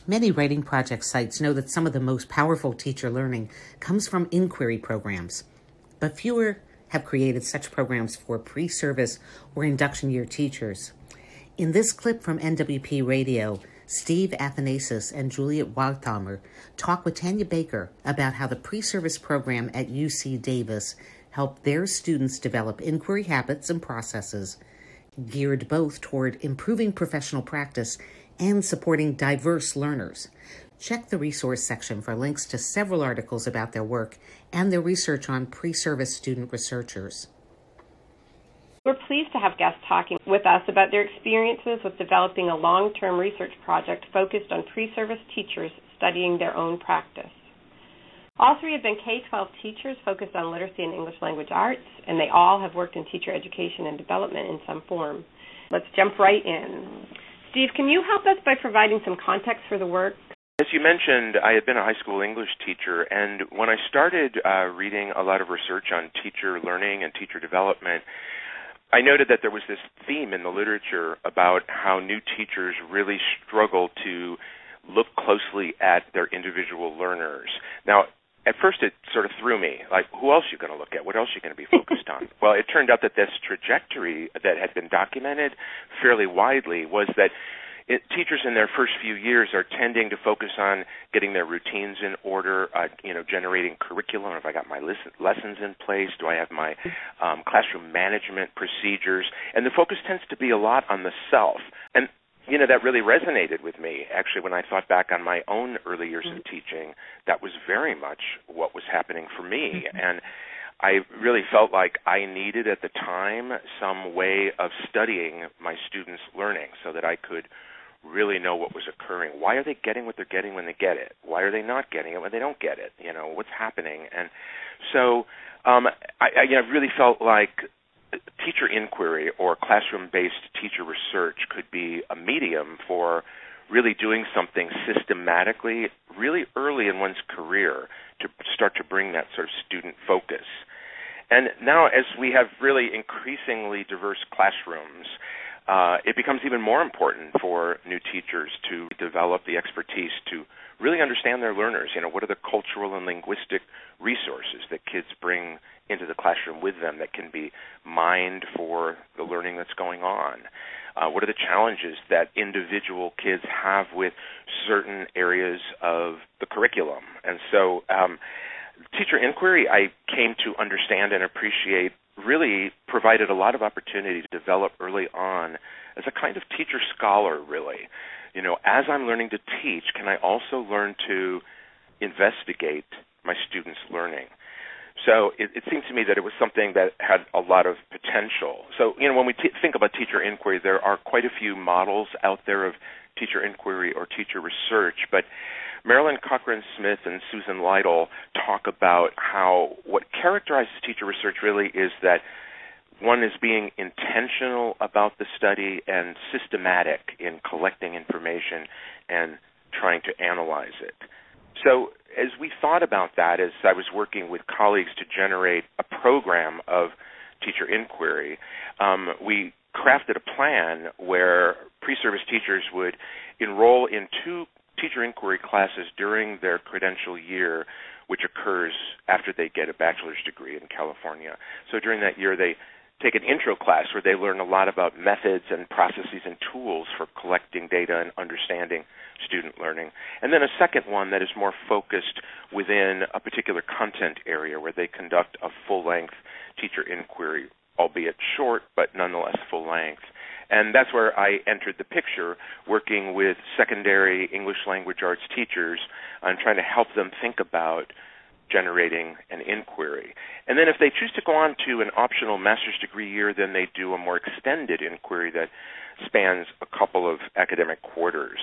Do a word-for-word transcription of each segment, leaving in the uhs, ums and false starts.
Many writing project sites know that some of the most powerful teacher learning comes from inquiry programs, but fewer have created such programs for pre-service or induction year teachers. In this clip from N W P Radio, Steve Athanasis and Juliet Waldhammer talk with Tanya Baker about how the pre-service program at U C Davis helped their students develop inquiry habits and processes geared both toward improving professional practice and supporting diverse learners. Check the resource section for links to several articles about their work and their research on pre-service student researchers. We're pleased to have guests talking with us about their experiences with developing a long-term research project focused on pre-service teachers studying their own practice. All three have been K twelve teachers focused on literacy and English language arts, and they all have worked in teacher education and development in some form. Let's jump right in. Steve, can you help us by providing some context for the work? As you mentioned, I had been a high school English teacher, and when I started uh, reading a lot of research on teacher learning and teacher development, I noted that there was this theme in the literature about how new teachers really struggle to look closely at their individual learners. Now, at first it sort of threw me, like, who else are you going to look at? What else are you going to be focused on? Well, it turned out that this trajectory that had been documented fairly widely was that it, teachers in their first few years are tending to focus on getting their routines in order, uh, you know, generating curriculum. Have I got my listen, lessons in place? Do I have my um, classroom management procedures? And the focus tends to be a lot on the self. And you know, that really resonated with me. Actually, when I thought back on my own early years of teaching, that was very much what was happening for me. And I really felt like I needed at the time some way of studying my students' learning so that I could really know what was occurring. Why are they getting what they're getting when they get it? Why are they not getting it when they don't get it? You know, what's happening? And so um, I, I you know, really felt like teacher inquiry or classroom-based teacher research could be a medium for really doing something systematically really early in one's career to start to bring that sort of student focus. And now as we have really increasingly diverse classrooms, uh, it becomes even more important for new teachers to develop the expertise to really understand their learners. You know, what are the cultural and linguistic resources that kids bring into the classroom with them that can be mined for the learning that's going on? Uh, what are the challenges that individual kids have with certain areas of the curriculum? And so um, teacher inquiry, I came to understand and appreciate, really provided a lot of opportunity to develop early on as a kind of teacher scholar, really. You know, as I'm learning to teach, can I also learn to investigate my students' learning? So it, it seems to me that it was something that had a lot of potential. So, you know, when we t- think about teacher inquiry, there are quite a few models out there of teacher inquiry or teacher research, but Marilyn Cochran-Smith and Susan Lytle talk about how what characterizes teacher research really is that one is being intentional about the study and systematic in collecting information and trying to analyze it. So as we thought about that, as I was working with colleagues to generate a program of teacher inquiry, um, we crafted a plan where pre-service teachers would enroll in two teacher inquiry classes during their credential year, which occurs after they get a bachelor's degree in California. So during that year, they take an intro class where they learn a lot about methods and processes and tools for collecting data and understanding student learning. And then a second one that is more focused within a particular content area where they conduct a full-length teacher inquiry, albeit short, but nonetheless full-length. And that's where I entered the picture, working with secondary English language arts teachers on trying to help them think about generating an inquiry. And then if they choose to go on to an optional master's degree year, then they do a more extended inquiry that spans a couple of academic quarters.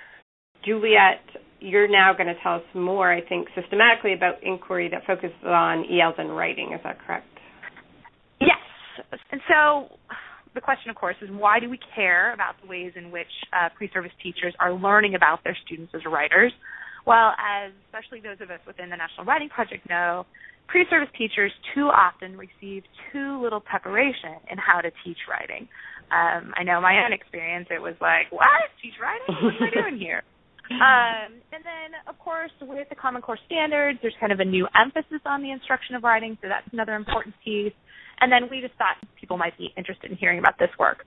Juliet, you're now going to tell us more, I think, systematically about inquiry that focuses on E Ls and writing. Is that correct? Yes. And so the question, of course, is why do we care about the ways in which uh, pre-service teachers are learning about their students as writers? Well, as especially those of us within the National Writing Project know, pre-service teachers too often receive too little preparation in how to teach writing. Um, I know my own experience, it was like, what? Teach writing? What am I doing here? Um, and then, of course, with the Common Core standards, there's kind of a new emphasis on the instruction of writing, so that's another important piece. And then we just thought people might be interested in hearing about this work.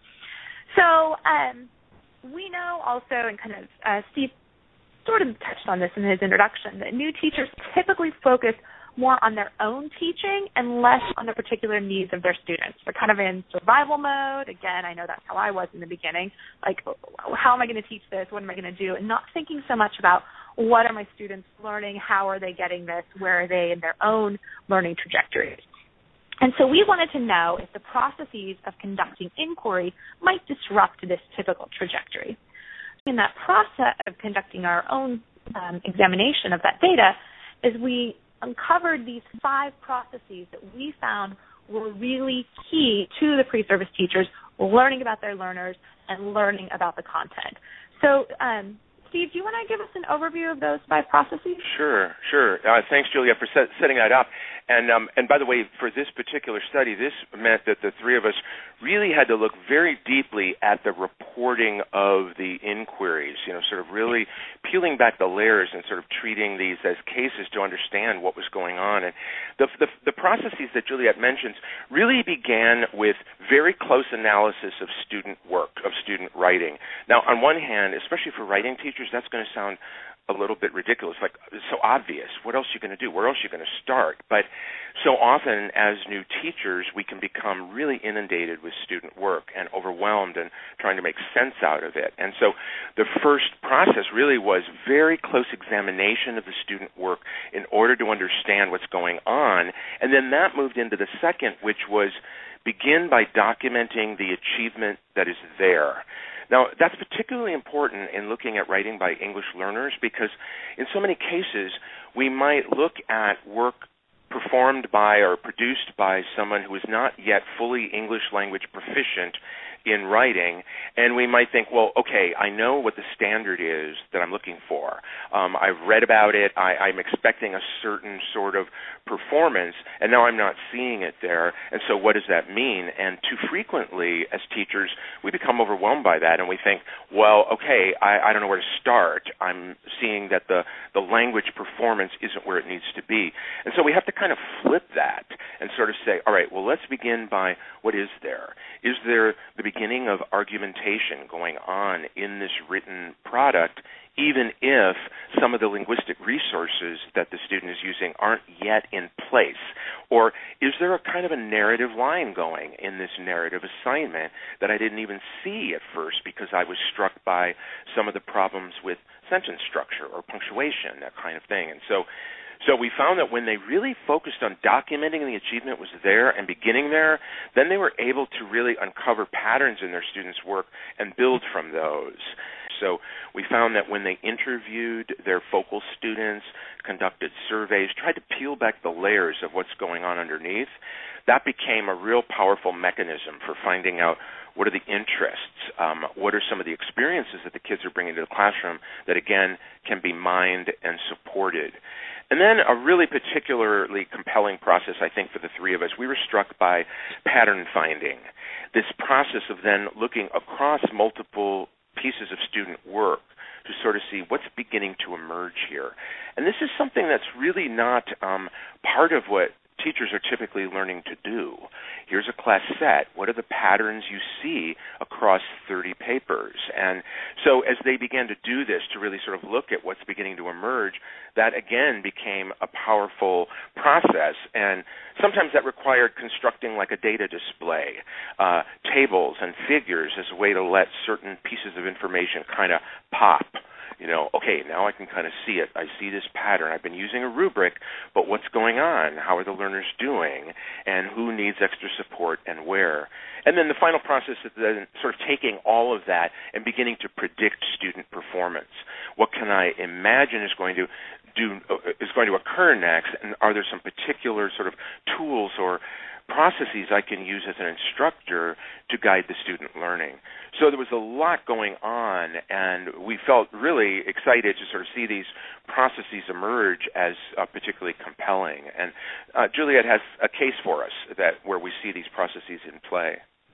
So um, we know also, and kind of uh, Steve sort of touched on this in his introduction, that new teachers typically focus more on their own teaching and less on the particular needs of their students. They're kind of in survival mode. Again, I know that's how I was in the beginning. Like, how am I going to teach this? What am I going to do? And not thinking so much about what are my students learning, how are they getting this, where are they in their own learning trajectories. And so we wanted to know if the processes of conducting inquiry might disrupt this typical trajectory. In that process of conducting our own um, examination of that data is we uncovered these five processes that we found were really key to the pre-service teachers learning about their learners and learning about the content. So, um, Steve, do you want to give us an overview of those five processes? Sure, sure. Uh, thanks, Julia, for set, setting that up. And um, and by the way, for this particular study, this meant that the three of us really had to look very deeply at the reporting of the inquiries, you know, sort of really peeling back the layers and sort of treating these as cases to understand what was going on. And the, the, the processes that Juliet mentions really began with very close analysis of student work, of student writing. Now, on one hand, especially for writing teachers, that's going to sound a little bit ridiculous, like it's so obvious. What else are you going to do? Where else are you going to start? But so often as new teachers, we can become really inundated with student work and overwhelmed and trying to make sense out of it. And so the first process really was very close examination of the student work in order to understand what's going on. And then that moved into the second, which was begin by documenting the achievement that is there. Now, that's particularly important in looking at writing by English learners because in so many cases, we might look at work performed by or produced by someone who is not yet fully English language proficient in writing, and we might think, well, okay, I know what the standard is that I'm looking for. Um, I've read about it. I, I'm expecting a certain sort of performance, and now I'm not seeing it there, and so what does that mean? And too frequently, as teachers, we become overwhelmed by that, and we think, well, okay, I, I don't know where to start. I'm seeing that the, the language performance isn't where it needs to be. And so we have to kind of flip that and sort of say, all right, well, let's begin by what is there? Is there the beginning of argumentation going on in this written product, even if some of the linguistic resources that the student is using aren't yet in place? Or is there a kind of a narrative line going in this narrative assignment that I didn't even see at first because I was struck by some of the problems with sentence structure or punctuation, that kind of thing? And so So we found that when they really focused on documenting the achievement was there and beginning there, then they were able to really uncover patterns in their students' work and build from those. So we found that when they interviewed their focal students, conducted surveys, tried to peel back the layers of what's going on underneath, that became a real powerful mechanism for finding out what are the interests, um, what are some of the experiences that the kids are bringing to the classroom that, again, can be mined and supported. And then a really particularly compelling process, I think, for the three of us, we were struck by pattern finding, this process of then looking across multiple pieces of student work to sort of see what's beginning to emerge here. And this is something that's really not um, part of what teachers are typically learning to do. Here's a class set. What are the patterns you see across thirty papers? And so as they began to do this, to really sort of look at what's beginning to emerge, that again became a powerful process. And sometimes that required constructing like a data display, uh, tables and figures as a way to let certain pieces of information kind of pop. You know, okay, now I can kind of see it. I see this pattern. I've been using a rubric, but what's going on? How are the learners doing? And who needs extra support and where? And then the final process is then sort of taking all of that and beginning to predict student performance. What can I imagine is going to do is going to occur next, and are there some particular sort of tools or processes I can use as an instructor to guide the student learning? So there was a lot going on, and we felt really excited to sort of see these processes emerge as uh, particularly compelling. And uh, Juliet has a case for us that where we see these processes in play.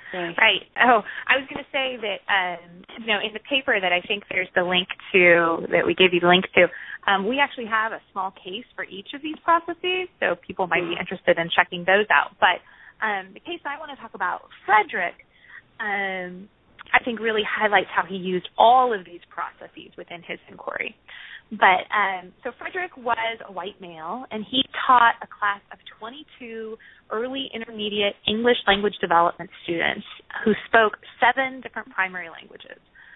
Right. Right. Oh, I was going to say that, um, you know, in the paper that I think there's the link to, that we gave you the link to, um, we actually have a small case for each of these processes, so people might be interested in checking those out. But um, the case I want to talk about, Frederick, um, I think really highlights how he used all of these processes within his inquiry. But um, so Frederick was a white male, and he taught a class of twenty-two early intermediate English language development students who spoke seven different primary languages.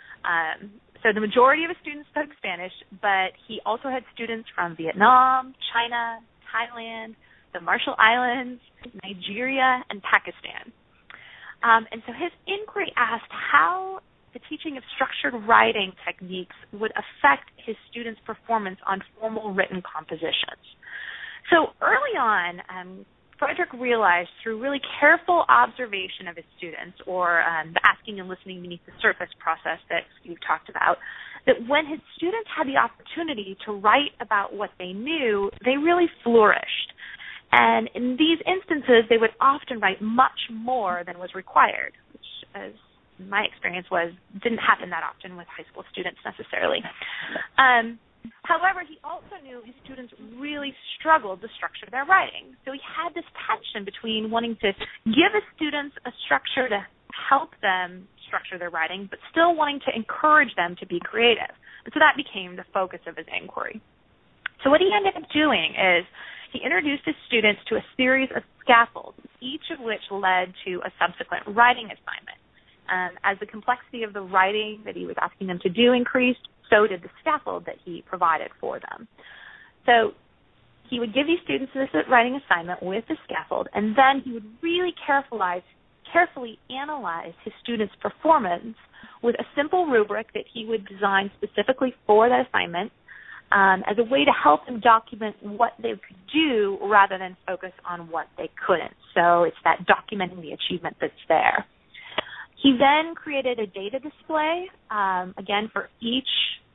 Um, so the majority of his students spoke Spanish, but he also had students from Vietnam, China, Thailand, the Marshall Islands, Nigeria, and Pakistan. Um, and so his inquiry asked how the teaching of structured writing techniques would affect his students' performance on formal written compositions. So early on, um, Frederick realized through really careful observation of his students, or um, the asking and listening beneath the surface process that Steve talked about, that when his students had the opportunity to write about what they knew, they really flourished. And in these instances, they would often write much more than was required, which, as my experience was, didn't happen that often with high school students necessarily. Um, however, he also knew his students really struggled to structure their writing. So he had this tension between wanting to give his students a structure to help them structure their writing, but still wanting to encourage them to be creative. And so that became the focus of his inquiry. So what he ended up doing is he introduced his students to a series of scaffolds, each of which led to a subsequent writing assignment. Um, as the complexity of the writing that he was asking them to do increased, so did the scaffold that he provided for them. So he would give these students this writing assignment with the scaffold, and then he would really carefully, carefully analyze his students' performance with a simple rubric that he would design specifically for that assignment um, as a way to help them document what they could do rather than focus on what they couldn't. So it's that documenting the achievement that's there. He then created a data display, um, again, for each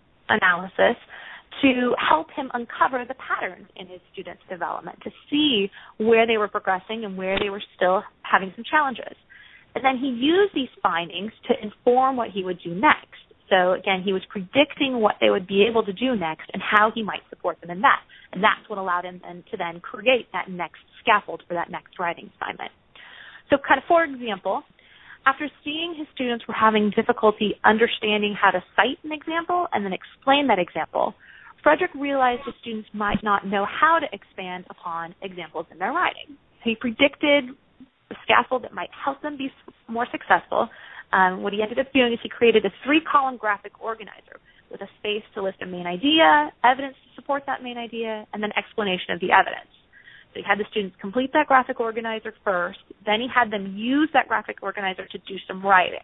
analysis to help him uncover the patterns in his students' development, to see where they were progressing and where they were still having some challenges. And then he used these findings to inform what he would do next. So, again, he was predicting what they would be able to do next and how he might support them in that. And that's what allowed him then to then create that next scaffold for that next writing assignment. So, kind of, for example, after seeing his students were having difficulty understanding how to cite an example and then explain that example, Frederick realized the students might not know how to expand upon examples in their writing. So he predicted the scaffold that might help them be more successful. Um, what he ended up doing is he created a three-column graphic organizer with a space to list a main idea, evidence to support that main idea, and then explanation of the evidence. So he had the students complete that graphic organizer first, then he had them use that graphic organizer to do some writing.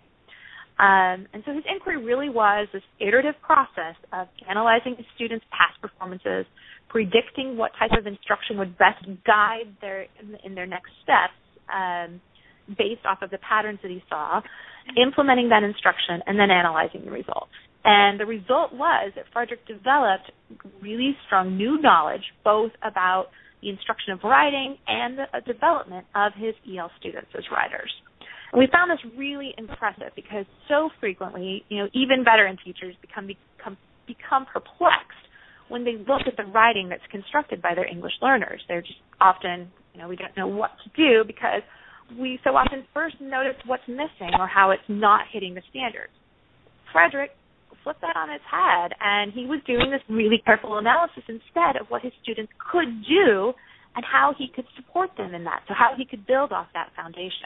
Um, and so his inquiry really was this iterative process of analyzing his students' past performances, predicting what type of instruction would best guide their in, in their next steps um, based off of the patterns that he saw, implementing that instruction, and then analyzing the results. And the result was that Frederick developed really strong new knowledge both about the instruction of writing and the development of his E L students as writers. And we found this really impressive because so frequently, you know, even veteran teachers become become become perplexed when they look at the writing that's constructed by their English learners. They're just often, you know, we don't know what to do because we so often first notice what's missing or how it's not hitting the standards. Frederick flipped that on its head, and he was doing this really careful analysis instead of what his students could do and how he could support them in that, so how he could build off that foundation.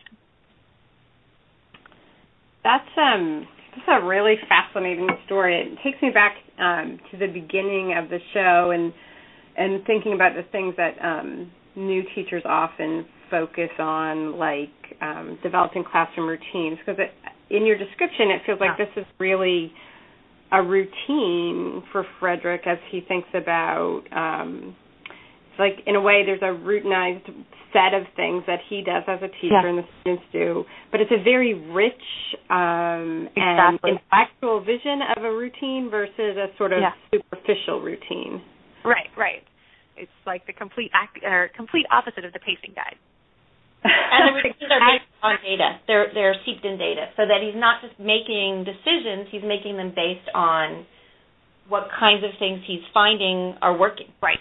That's um, that's a really fascinating story. It takes me back um, to the beginning of the show and and thinking about the things that um, new teachers often focus on, like um, developing classroom routines. Because in your description, it feels like yeah. this is really a routine for Frederick as he thinks about, um, it's like in a way there's a routinized set of things that he does as a teacher yeah. and the students do, but it's a very rich um, exactly. and intellectual vision of a routine versus a sort of yeah. superficial routine. Right, right. It's like the complete act, or complete opposite of the pacing guide. And the reviews are based on data. They're they're seeped in data, so that he's not just making decisions, he's making them based on what kinds of things he's finding are working. Right.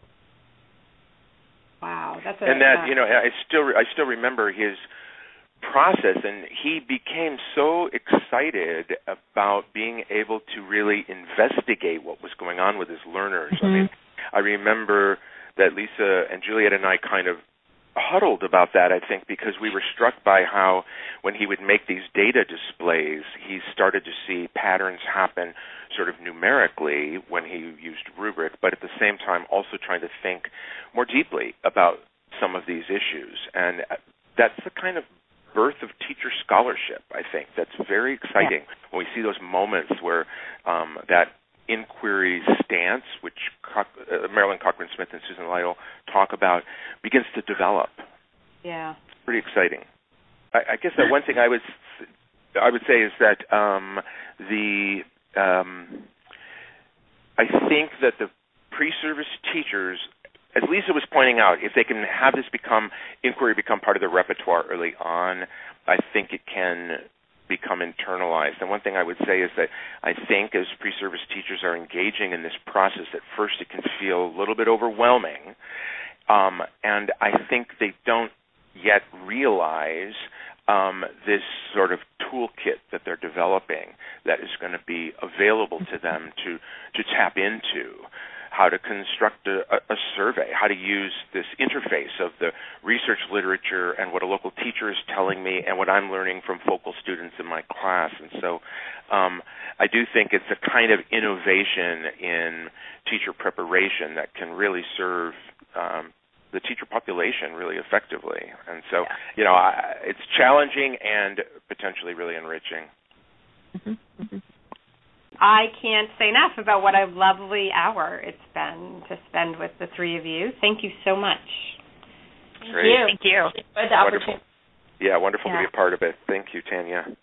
Wow, that's a, and that uh, you know, I still I still remember his process, and he became so excited about being able to really investigate what was going on with his learners. Mm-hmm. I mean, I remember that Lisa and Juliet and I kind of huddled about that, I think, because we were struck by how when he would make these data displays, he started to see patterns happen sort of numerically when he used rubric, but at the same time also trying to think more deeply about some of these issues. And that's the kind of birth of teacher scholarship, I think, that's very exciting yeah. when we see those moments where um, that inquiry stance, which Co- uh, Marilyn Cochran-Smith and Susan Lytle talk about, begins to develop. Yeah, it's pretty exciting. I, I guess that one thing I would I would say is that um, the um, I think that the pre-service teachers, as Lisa was pointing out, if they can have this become inquiry become part of their repertoire early on, I think it can become internalized. And one thing I would say is that I think as pre-service teachers are engaging in this process, at first it can feel a little bit overwhelming, um, and I think they don't yet realize um, this sort of toolkit that they're developing that is going to be available to them to to tap into. How to construct a, a survey, how to use this interface of the research literature and what a local teacher is telling me and what I'm learning from focal students in my class. And so um, I do think it's a kind of innovation in teacher preparation that can really serve um, the teacher population really effectively. And so, yeah. you know, I, it's challenging and potentially really enriching. Mm-hmm. Mm-hmm. I can't say enough about what a lovely hour it's been to spend with the three of you. Thank you so much. Thank Great. you. Thank you. For the opportunity. Yeah, wonderful yeah. to be a part of it. Thank you, Tanya.